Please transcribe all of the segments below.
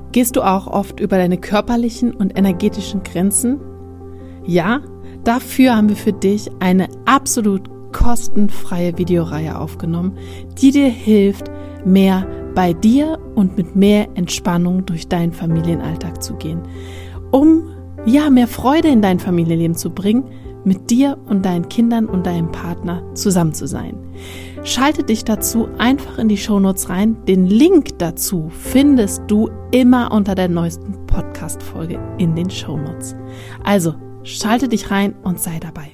Gehst du auch oft über deine körperlichen und energetischen Grenzen? Ja, dafür haben wir für dich eine absolut kostenfreie Videoreihe aufgenommen, die dir hilft, mehr bei dir und mit mehr Entspannung durch deinen Familienalltag zu gehen, um mehr Freude in dein Familienleben zu bringen, mit dir und deinen Kindern und deinem Partner zusammen zu sein. Schalte dich dazu einfach in die Shownotes rein. Den Link dazu findest du immer unter der neuesten Podcast-Folge in den Shownotes. Also, schalte dich rein und sei dabei.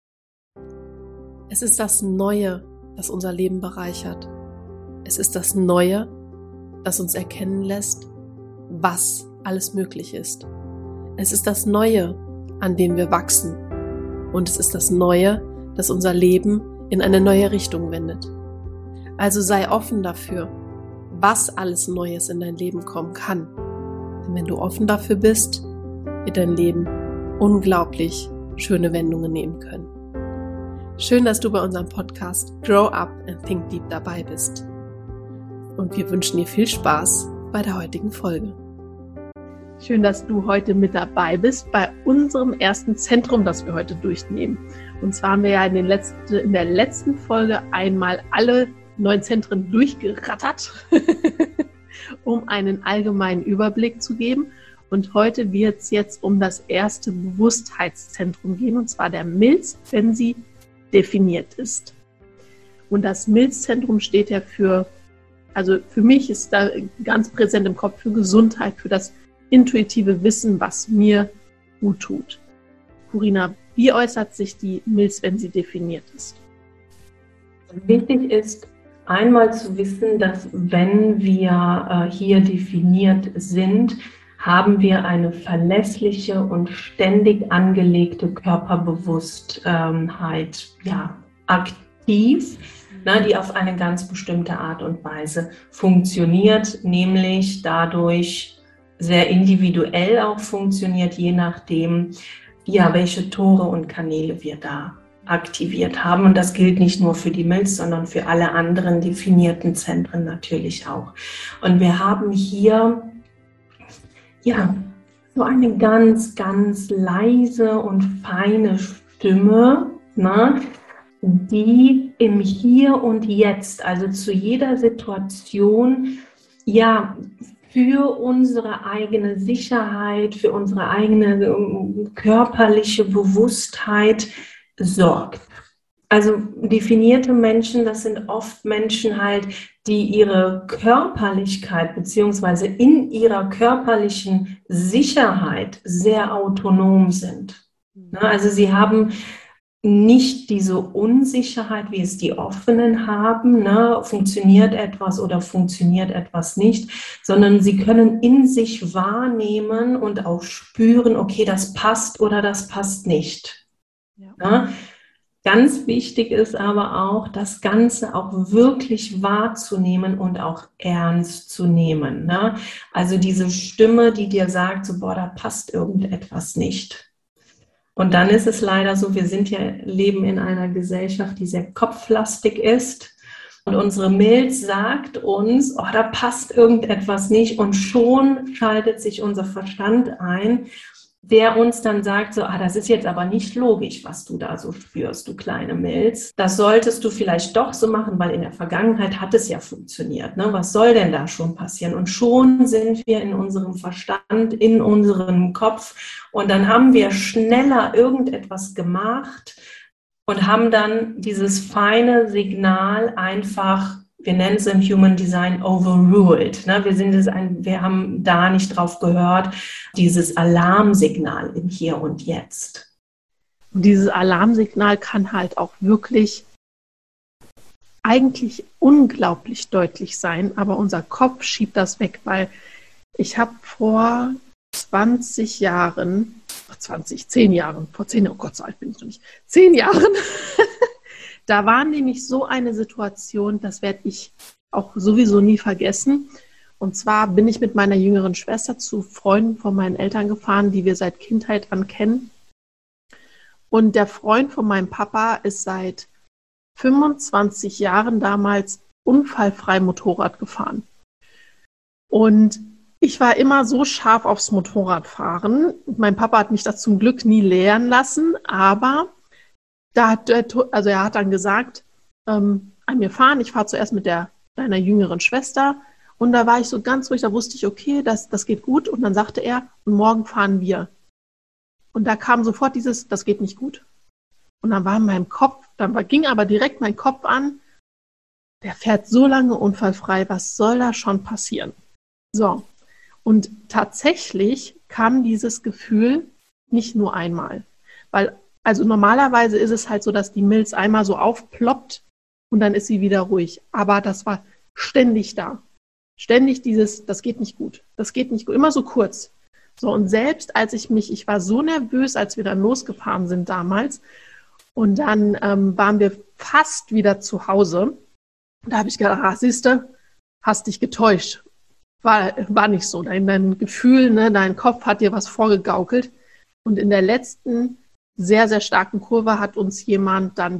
Es ist das Neue, das unser Leben bereichert. Es ist das Neue, das uns erkennen lässt, was alles möglich ist. Es ist das Neue, an dem wir wachsen. Und es ist das Neue, das unser Leben in eine neue Richtung wendet. Also sei offen dafür, was alles Neues in dein Leben kommen kann. Denn wenn du offen dafür bist, wird dein Leben unglaublich schöne Wendungen nehmen können. Schön, dass du bei unserem Podcast Grow Up and Think Deep dabei bist. Und wir wünschen dir viel Spaß bei der heutigen Folge. Schön, dass du heute mit dabei bist bei unserem ersten Zentrum, das wir heute durchnehmen. Und zwar haben wir ja in der letzten Folge einmal alle 9 Zentren durchgerattert, um einen allgemeinen Überblick zu geben. Und heute wird es jetzt um das erste Bewusstheitszentrum gehen, und zwar der Milz, wenn sie definiert ist. Und das Milzzentrum steht ja für mich ist da ganz präsent im Kopf, für Gesundheit, für das intuitive Wissen, was mir gut tut. Corina, wie äußert sich die Milz, wenn sie definiert ist? Wichtig ist, einmal zu wissen, dass wenn wir hier definiert sind, haben wir eine verlässliche und ständig angelegte Körperbewusstheit aktiv, die auf eine ganz bestimmte Art und Weise funktioniert, nämlich dadurch sehr individuell auch funktioniert, je nachdem, welche Tore und Kanäle wir da aktiviert haben. Und das gilt nicht nur für die Milz, sondern für alle anderen definierten Zentren natürlich auch. Und wir haben hier so eine ganz, ganz leise und feine Stimme, die im Hier und Jetzt, also zu jeder Situation, für unsere eigene Sicherheit, für unsere eigene körperliche Bewusstheit sorgt. Also definierte Menschen, das sind oft Menschen die ihre Körperlichkeit bzw. in ihrer körperlichen Sicherheit sehr autonom sind. Also sie haben nicht diese Unsicherheit, wie es die Offenen haben, funktioniert etwas oder funktioniert etwas nicht, sondern sie können in sich wahrnehmen und auch spüren, okay, das passt oder das passt nicht. Ja. Ganz wichtig ist aber auch, das Ganze auch wirklich wahrzunehmen und auch ernst zu nehmen. Also diese Stimme, die dir sagt, da passt irgendetwas nicht. Und dann ist es leider so, wir leben in einer Gesellschaft, die sehr kopflastig ist. Und unsere Milz sagt uns, da passt irgendetwas nicht. Und schon schaltet sich unser Verstand ein, der uns dann sagt, das ist jetzt aber nicht logisch, was du da so spürst, du kleine Milz. Das solltest du vielleicht doch so machen, weil in der Vergangenheit hat es ja funktioniert. Was soll denn da schon passieren? Und schon sind wir in unserem Verstand, in unserem Kopf. Und dann haben wir schneller irgendetwas gemacht und haben dann dieses feine Signal einfach, wir nennen es im Human Design overruled. Wir haben da nicht drauf gehört, dieses Alarmsignal im Hier und Jetzt. Und dieses Alarmsignal kann halt auch wirklich eigentlich unglaublich deutlich sein, aber unser Kopf schiebt das weg, weil ich habe vor 10 Jahren, oh Gott, so alt bin ich noch nicht, 10 Jahren, da war nämlich so eine Situation, das werde ich auch sowieso nie vergessen. Und zwar bin ich mit meiner jüngeren Schwester zu Freunden von meinen Eltern gefahren, die wir seit Kindheit an kennen. Und der Freund von meinem Papa ist seit 25 Jahren damals unfallfrei Motorrad gefahren. Und Ich war immer so scharf aufs Motorradfahren. Mein Papa hat mich das zum Glück nie lehren lassen, aber er hat dann gesagt, an mir fahren, ich fahre zuerst mit deiner jüngeren Schwester. Und da war ich so ganz ruhig, da wusste ich, okay, das geht gut. Und dann sagte er, und morgen fahren wir. Und da kam sofort dieses, das geht nicht gut. Und dann war in meinem Kopf, ging aber direkt mein Kopf an, der fährt so lange unfallfrei, was soll da schon passieren? So, und tatsächlich kam dieses Gefühl nicht nur einmal. Weil, also normalerweise ist es halt so, dass die Milz einmal so aufploppt und dann ist sie wieder ruhig. Aber das war ständig da. Ständig dieses, das geht nicht gut, immer so kurz. So, und selbst als ich war so nervös, als wir dann losgefahren sind damals, und dann waren wir fast wieder zu Hause. Da habe ich gedacht, siehste, hast dich getäuscht. War nicht so. Dein Gefühl, ne, dein Kopf hat dir was vorgegaukelt. Und in der letzten sehr, sehr starken Kurve hat uns jemand dann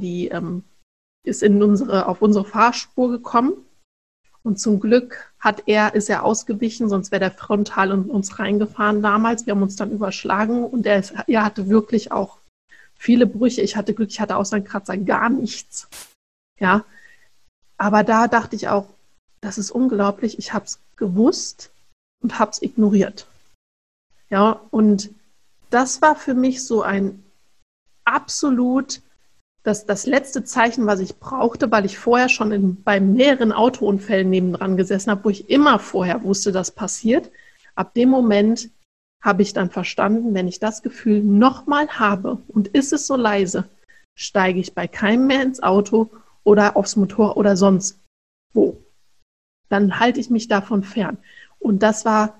ist auf unsere Fahrspur gekommen. Und zum Glück ist er ausgewichen, sonst wäre der frontal in uns reingefahren damals. Wir haben uns dann überschlagen und er hatte wirklich auch viele Brüche. Ich hatte Glück, ich hatte außer einem Kratzer gar nichts. Ja, aber da dachte ich auch, das ist unglaublich. Ich habe es gewusst und habe es ignoriert. Ja, und das war für mich so ein absolut das letzte Zeichen, was ich brauchte, weil ich vorher schon bei mehreren Autounfällen nebendran gesessen habe, wo ich immer vorher wusste, das passiert. Ab dem Moment habe ich dann verstanden, wenn ich das Gefühl nochmal habe und ist es so leise, steige ich bei keinem mehr ins Auto oder aufs Motorrad oder sonst wo. Dann halte ich mich davon fern. Und das war,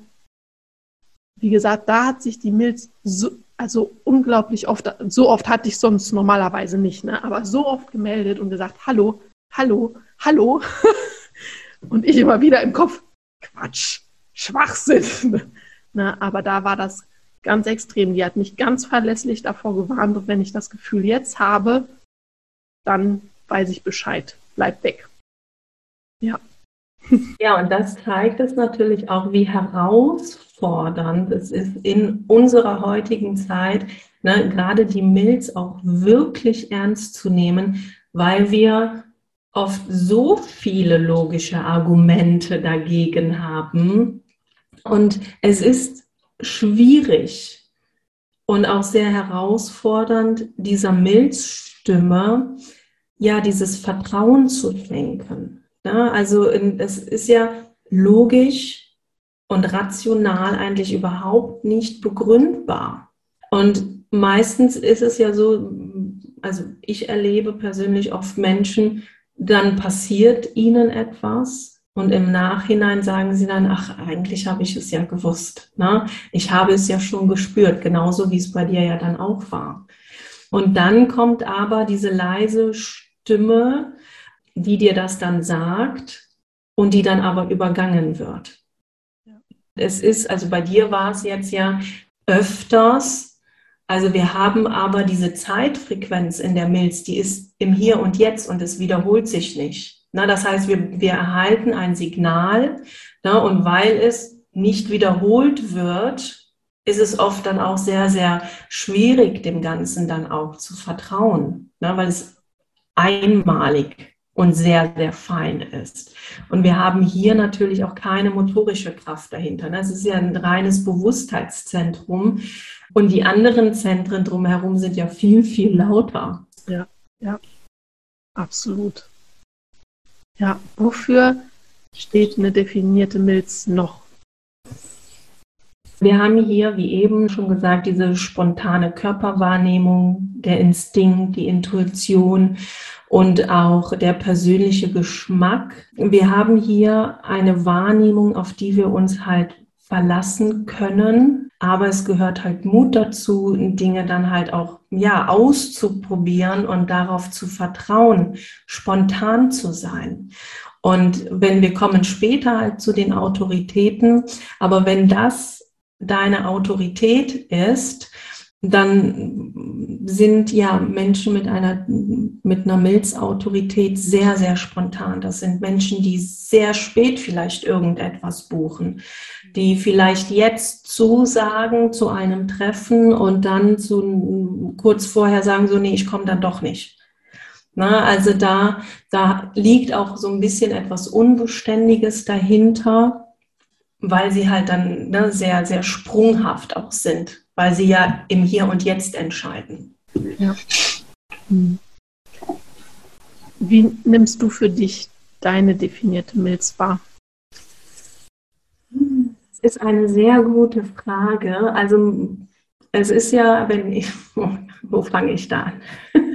wie gesagt, da hat sich die Milz also unglaublich oft, so oft hatte ich sonst normalerweise nicht, ne? Aber so oft gemeldet und gesagt, hallo, hallo, hallo. Und ich immer wieder im Kopf, Quatsch, Schwachsinn. Ne? Aber da war das ganz extrem. Die hat mich ganz verlässlich davor gewarnt. Und wenn ich das Gefühl jetzt habe, dann weiß ich Bescheid. Bleib weg. Ja. Ja, und das zeigt es natürlich auch, wie herausfordernd es ist in unserer heutigen Zeit, ne, gerade die Milz auch wirklich ernst zu nehmen, weil wir oft so viele logische Argumente dagegen haben. Und es ist schwierig und auch sehr herausfordernd, dieser Milzstimme ja dieses Vertrauen zu schenken. Ja, also es ist ja logisch und rational eigentlich überhaupt nicht begründbar. Und meistens ist es ja so, also ich erlebe persönlich oft Menschen, dann passiert ihnen etwas und im Nachhinein sagen sie dann, ach, eigentlich habe ich es ja gewusst. Ne? Ich habe es ja schon gespürt, genauso wie es bei dir ja dann auch war. Und dann kommt aber diese leise Stimme, die dir das dann sagt und die dann aber übergangen wird. Ja. Es ist, also bei dir war es jetzt ja öfters, also wir haben aber diese Zeitfrequenz in der Milz, die ist im Hier und Jetzt und es wiederholt sich nicht. Na, das heißt, wir erhalten ein Signal, na, und weil es nicht wiederholt wird, ist es oft dann auch sehr, sehr schwierig, dem Ganzen dann auch zu vertrauen, na, weil es einmalig und sehr, sehr fein ist. Und wir haben hier natürlich auch keine motorische Kraft dahinter. Das ist ja ein reines Bewusstheitszentrum. Und die anderen Zentren drumherum sind ja viel, viel lauter. Ja, ja, absolut. Ja, wofür steht eine definierte Milz noch? Wir haben hier, wie eben schon gesagt, diese spontane Körperwahrnehmung, der Instinkt, die Intuition und auch der persönliche Geschmack. Wir haben hier eine Wahrnehmung, auf die wir uns halt verlassen können, aber es gehört halt Mut dazu, Dinge dann halt auch auszuprobieren und darauf zu vertrauen, spontan zu sein. Und wir kommen später halt zu den Autoritäten, aber wenn das deine Autorität ist, dann sind ja Menschen mit einer Milzautorität sehr, sehr spontan. Das sind Menschen, die sehr spät vielleicht irgendetwas buchen, die vielleicht jetzt zusagen zu einem Treffen und dann kurz vorher sagen, so, nee, ich komme dann doch nicht. Na, also da liegt auch so ein bisschen etwas Unbeständiges dahinter, weil sie halt dann sehr, sehr sprunghaft auch sind, weil sie ja im Hier und Jetzt entscheiden. Ja. Wie nimmst du für dich deine definierte Milz wahr? Das ist eine sehr gute Frage. Also es ist ja, wo fange ich da an?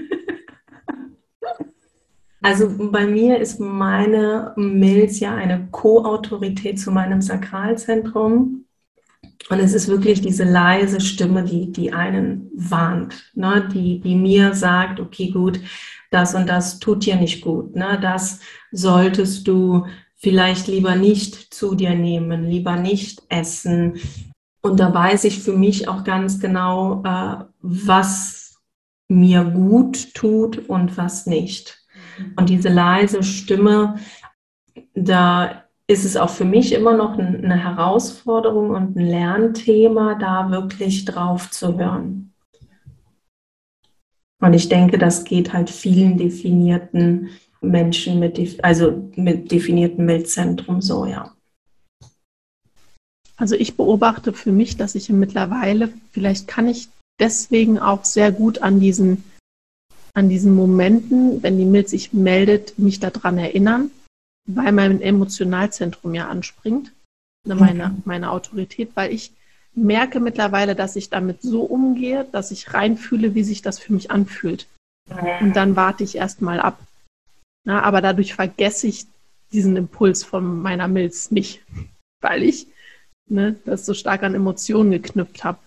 Also bei mir ist meine Milz ja eine Co-Autorität zu meinem Sakralzentrum. Und es ist wirklich diese leise Stimme, die einen warnt, ne? Die mir sagt, okay, gut, das und das tut dir nicht gut. Ne? Das solltest du vielleicht lieber nicht zu dir nehmen, lieber nicht essen. Und da weiß ich für mich auch ganz genau, was mir gut tut und was nicht. Und diese leise Stimme, da ist es auch für mich immer noch eine Herausforderung und ein Lernthema, da wirklich drauf zu hören. Und ich denke, das geht halt vielen definierten Menschen mit definiertem Milzzentrum so, ja. Also ich beobachte für mich, dass ich mittlerweile, vielleicht kann ich deswegen auch sehr gut an diesen Momenten, wenn die Milz sich meldet, mich daran erinnern, weil mein Emotionalzentrum ja anspringt, meine Autorität, weil ich merke mittlerweile, dass ich damit so umgehe, dass ich reinfühle, wie sich das für mich anfühlt. Und dann warte ich erstmal ab. Na, aber dadurch vergesse ich diesen Impuls von meiner Milz nicht, weil ich das so stark an Emotionen geknüpft habe.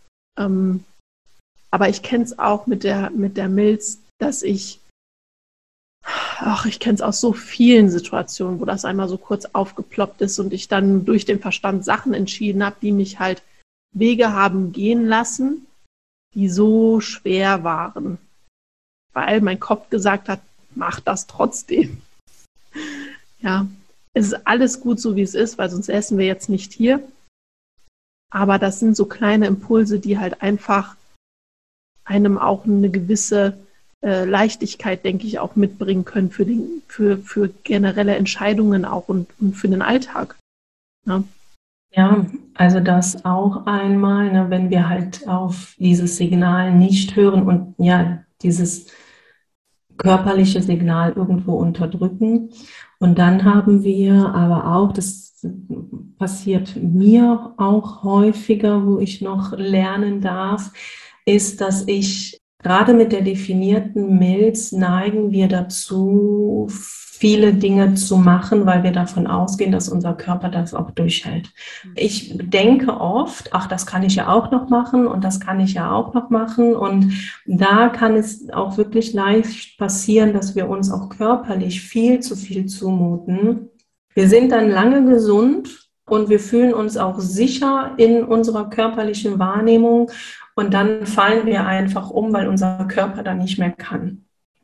Aber ich kenne es auch mit der Milz, dass ich kenne es aus so vielen Situationen, wo das einmal so kurz aufgeploppt ist und ich dann durch den Verstand Sachen entschieden habe, die mich halt Wege haben gehen lassen, die so schwer waren, weil mein Kopf gesagt hat, mach das trotzdem. Ja, es ist alles gut so, wie es ist, weil sonst essen wir jetzt nicht hier. Aber das sind so kleine Impulse, die halt einfach einem auch eine gewisse Leichtigkeit, denke ich, auch mitbringen können für generelle Entscheidungen auch und für den Alltag. Ja. Ja, also das auch einmal, ne, wenn wir halt auf dieses Signal nicht hören und ja, dieses körperliche Signal irgendwo unterdrücken. Und dann haben wir aber auch, das passiert mir auch häufiger, wo ich noch lernen darf, ist, dass ich gerade mit der definierten Milz neigen wir dazu, viele Dinge zu machen, weil wir davon ausgehen, dass unser Körper das auch durchhält. Ich denke oft, ach, das kann ich ja auch noch machen und das kann ich ja auch noch machen. Und da kann es auch wirklich leicht passieren, dass wir uns auch körperlich viel zu viel zumuten. Wir sind dann lange gesund und wir fühlen uns auch sicher in unserer körperlichen Wahrnehmung. Und dann fallen wir einfach um, weil unser Körper dann nicht mehr kann.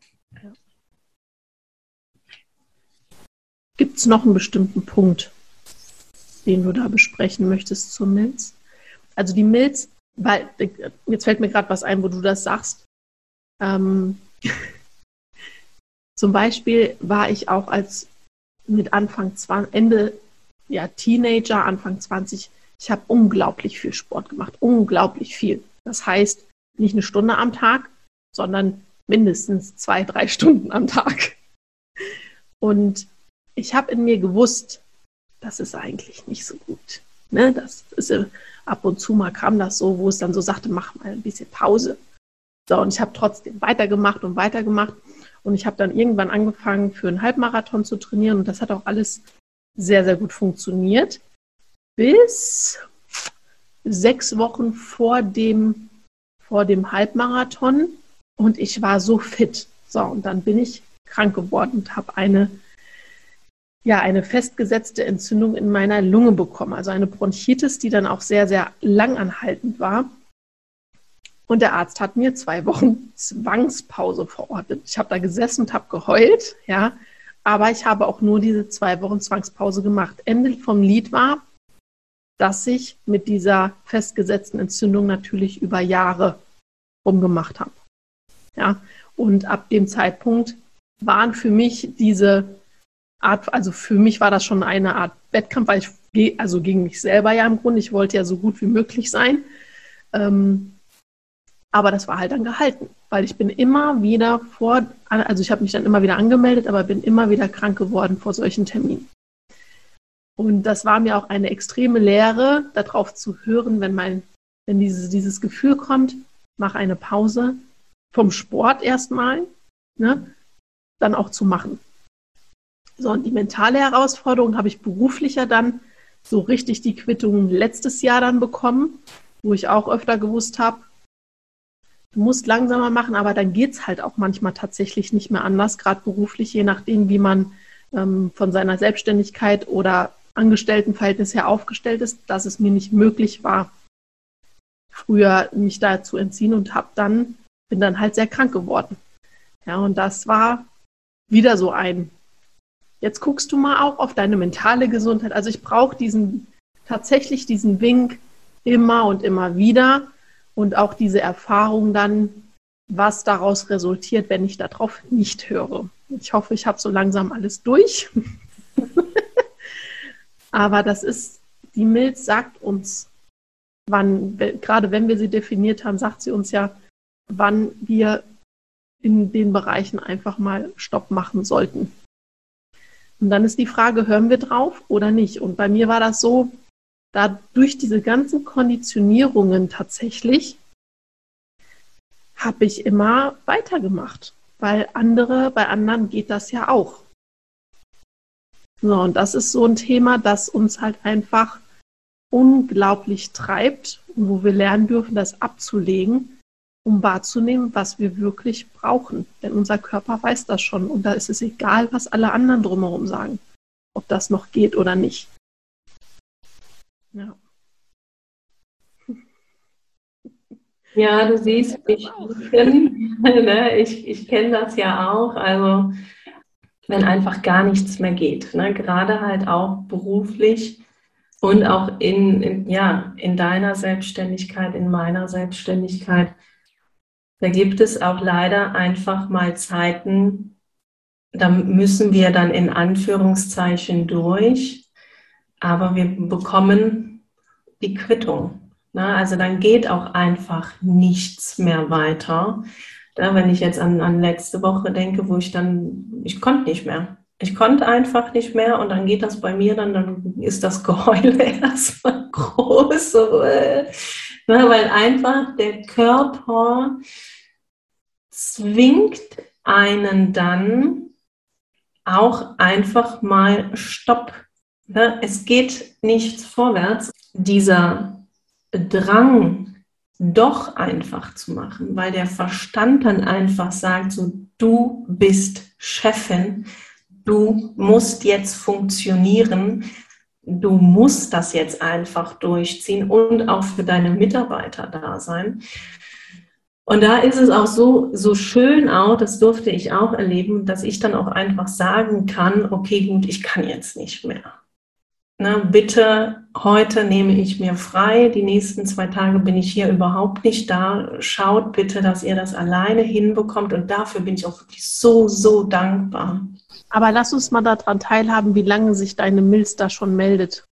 Gibt es noch einen bestimmten Punkt, den du da besprechen möchtest zur Milz? Also die Milz, weil jetzt fällt mir gerade was ein, wo du das sagst. Zum Beispiel war ich auch mit Teenager, Anfang 20, ich habe unglaublich viel Sport gemacht, unglaublich viel. Das heißt, nicht eine Stunde am Tag, sondern mindestens 2-3 Stunden am Tag. Und ich habe in mir gewusst, das ist eigentlich nicht so gut. Ne? Das ist ab und zu mal kam das so, wo es dann so sagte, mach mal ein bisschen Pause. So, und ich habe trotzdem weitergemacht. Und ich habe dann irgendwann angefangen, für einen Halbmarathon zu trainieren. Und das hat auch alles sehr, sehr gut funktioniert. Bis 6 Wochen vor dem Halbmarathon. Und ich war so fit. So, und dann bin ich krank geworden und habe eine festgesetzte Entzündung in meiner Lunge bekommen. Also eine Bronchitis, die dann auch sehr, sehr langanhaltend war. Und der Arzt hat mir 2 Wochen Zwangspause verordnet. Ich habe da gesessen und habe geheult, ja. Aber ich habe auch nur diese 2 Wochen Zwangspause gemacht. Ende vom Lied war, dass ich mit dieser festgesetzten Entzündung natürlich über Jahre rumgemacht habe. Ja. Und ab dem Zeitpunkt waren für mich diese Art, also für mich war das schon eine Art Wettkampf, weil ich, also gegen mich selber ja im Grunde, ich wollte ja so gut wie möglich sein. Aber das war halt dann gehalten, weil ich bin immer wieder also ich habe mich dann immer wieder angemeldet, aber bin immer wieder krank geworden vor solchen Terminen. Und das war mir auch eine extreme Lehre, darauf zu hören, wenn dieses Gefühl kommt, mach eine Pause vom Sport erstmal, ne, dann auch zu machen. So, und die mentale Herausforderung habe ich beruflicher dann so richtig die Quittung letztes Jahr dann bekommen, wo ich auch öfter gewusst habe, du musst langsamer machen, aber dann geht es halt auch manchmal tatsächlich nicht mehr anders, gerade beruflich, je nachdem, wie man von seiner Selbstständigkeit oder Angestelltenverhältnis her aufgestellt ist, dass es mir nicht möglich war, früher mich da zu entziehen und bin dann halt sehr krank geworden. Ja, und das war wieder so jetzt guckst du mal auch auf deine mentale Gesundheit. Also ich brauche tatsächlich diesen Wink immer und immer wieder und auch diese Erfahrung dann, was daraus resultiert, wenn ich darauf nicht höre. Ich hoffe, ich habe so langsam alles durch. Aber die Milz sagt uns, gerade wenn wir sie definiert haben, sagt sie uns ja, wann wir in den Bereichen einfach mal Stopp machen sollten. Und dann ist die Frage, hören wir drauf oder nicht? Und bei mir war das so, da durch diese ganzen Konditionierungen tatsächlich habe ich immer weitergemacht, weil bei anderen geht das ja auch. So, und das ist so ein Thema, das uns halt einfach unglaublich treibt und wo wir lernen dürfen, das abzulegen, um wahrzunehmen, was wir wirklich brauchen. Denn unser Körper weiß das schon und da ist es egal, was alle anderen drumherum sagen, ob das noch geht oder nicht. Ja. Ja, du siehst, ich kenne das ja auch, also wenn einfach gar nichts mehr geht, ne? Gerade halt auch beruflich und auch in deiner Selbstständigkeit, in meiner Selbstständigkeit. Da gibt es auch leider einfach mal Zeiten, da müssen wir dann in Anführungszeichen durch, aber wir bekommen die Quittung. Na, also dann geht auch einfach nichts mehr weiter. Ja, wenn ich jetzt an letzte Woche denke, ich konnte nicht mehr. Ich konnte einfach nicht mehr und dann geht das bei mir, dann ist das Geheule erstmal groß. So, weil einfach der Körper zwingt einen dann auch einfach mal Stopp. Ja, es geht nichts vorwärts. Dieser Drang, doch einfach zu machen, weil der Verstand dann einfach sagt, so, du bist Chefin, du musst jetzt funktionieren, du musst das jetzt einfach durchziehen und auch für deine Mitarbeiter da sein. Und da ist es auch so schön auch, das durfte ich auch erleben, dass ich dann auch einfach sagen kann, okay, gut, ich kann jetzt nicht mehr. Na, bitte, heute nehme ich mir frei, die nächsten 2 Tage bin ich hier überhaupt nicht da. Schaut bitte, dass ihr das alleine hinbekommt und dafür bin ich auch wirklich so, so dankbar. Aber lass uns mal daran teilhaben, wie lange sich deine Milz da schon meldet.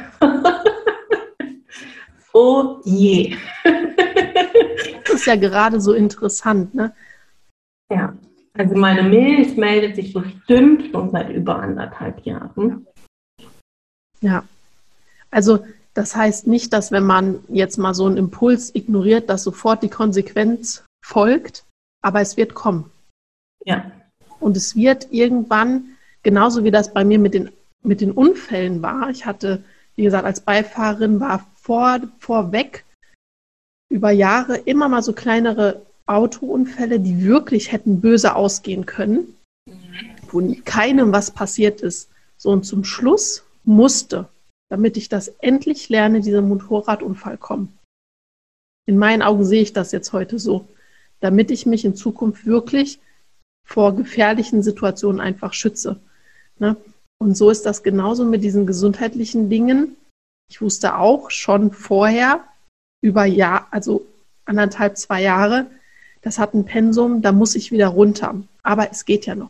Oh je. Das ist ja gerade so interessant, ne? Ja, also meine Milz meldet sich bestimmt schon seit über 1,5 Jahren. Ja, also das heißt nicht, dass wenn man jetzt mal so einen Impuls ignoriert, dass sofort die Konsequenz folgt, aber es wird kommen. Ja. Und es wird irgendwann, genauso wie das bei mir mit den Unfällen war, ich hatte, wie gesagt, als Beifahrerin war vorweg über Jahre immer mal so kleinere Autounfälle, die wirklich hätten böse ausgehen können, wo keinem was passiert ist. So, und zum Schluss musste, damit ich das endlich lerne, dieser Motorradunfall kommen. In meinen Augen sehe ich das jetzt heute so, damit ich mich in Zukunft wirklich vor gefährlichen Situationen einfach schütze. Ne? Und so ist das genauso mit diesen gesundheitlichen Dingen. Ich wusste auch schon vorher, über 1,5, 2 Jahre, das hat ein Pensum, da muss ich wieder runter. Aber es geht ja noch.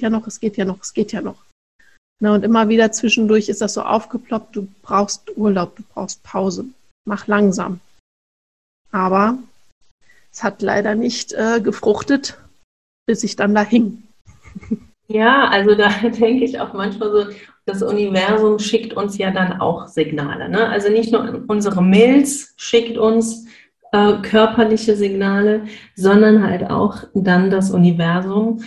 Na, und immer wieder zwischendurch ist das so aufgeploppt, du brauchst Urlaub, du brauchst Pause. Mach langsam. Aber es hat leider nicht gefruchtet, bis ich dann da hing. Ja, also da denke ich auch manchmal so, das Universum schickt uns ja dann auch Signale. Ne? Also nicht nur unsere Milz schickt uns körperliche Signale, sondern halt auch dann das Universum,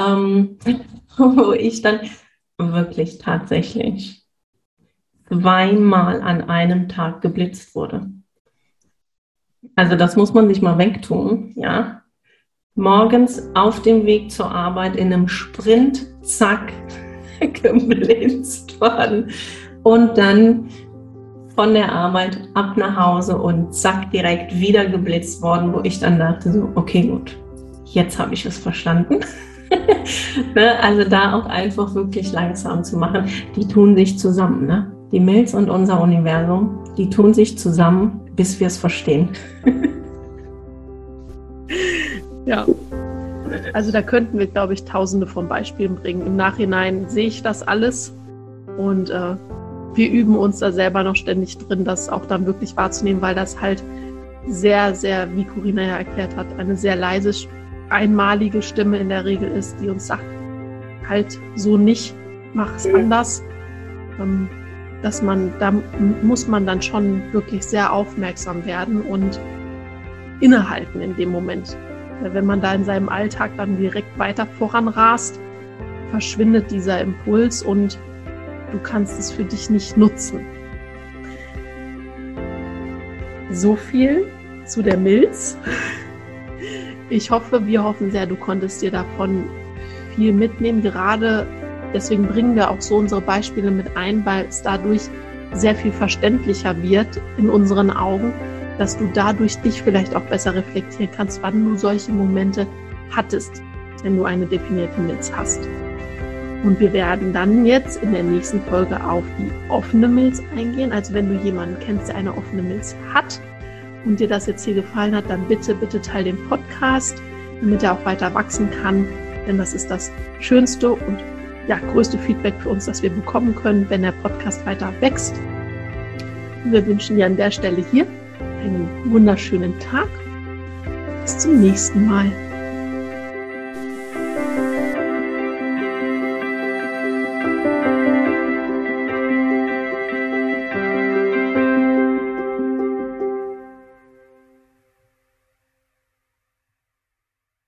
wo ich dann wirklich tatsächlich 2-mal an einem Tag geblitzt wurde. Also das muss man sich mal wegtun, ja. Morgens auf dem Weg zur Arbeit in einem Sprint, zack, geblitzt worden. Und dann von der Arbeit ab nach Hause und zack, direkt wieder geblitzt worden, wo ich dann dachte so, okay, gut, jetzt habe ich es verstanden. Ne? Also da auch einfach wirklich langsam zu machen. Die tun sich zusammen, ne? Die Milz und unser Universum, die tun sich zusammen, bis wir es verstehen. Ja, also da könnten wir, glaube ich, tausende von Beispielen bringen. Im Nachhinein sehe ich das alles und wir üben uns da selber noch ständig drin, das auch dann wirklich wahrzunehmen, weil das halt sehr, sehr, wie Corinna ja erklärt hat, eine sehr leise, einmalige Stimme in der Regel ist, die uns sagt, halt so nicht, mach es anders. Da muss man dann schon wirklich sehr aufmerksam werden und innehalten in dem Moment. Wenn man da in seinem Alltag dann direkt weiter voranrast, verschwindet dieser Impuls und du kannst es für dich nicht nutzen. So viel zu der Milz. Wir hoffen sehr, du konntest dir davon viel mitnehmen. Gerade deswegen bringen wir auch so unsere Beispiele mit ein, weil es dadurch sehr viel verständlicher wird in unseren Augen, dass du dadurch dich vielleicht auch besser reflektieren kannst, wann du solche Momente hattest, wenn du eine definierte Milz hast. Und wir werden dann jetzt in der nächsten Folge auf die offene Milz eingehen. Also wenn du jemanden kennst, der eine offene Milz hat und dir das jetzt hier gefallen hat, dann bitte teile den Podcast, damit er auch weiter wachsen kann. Denn das ist das schönste und größte Feedback für uns, das wir bekommen können, wenn der Podcast weiter wächst. Und wir wünschen dir an der Stelle hier einen wunderschönen Tag. Bis zum nächsten Mal.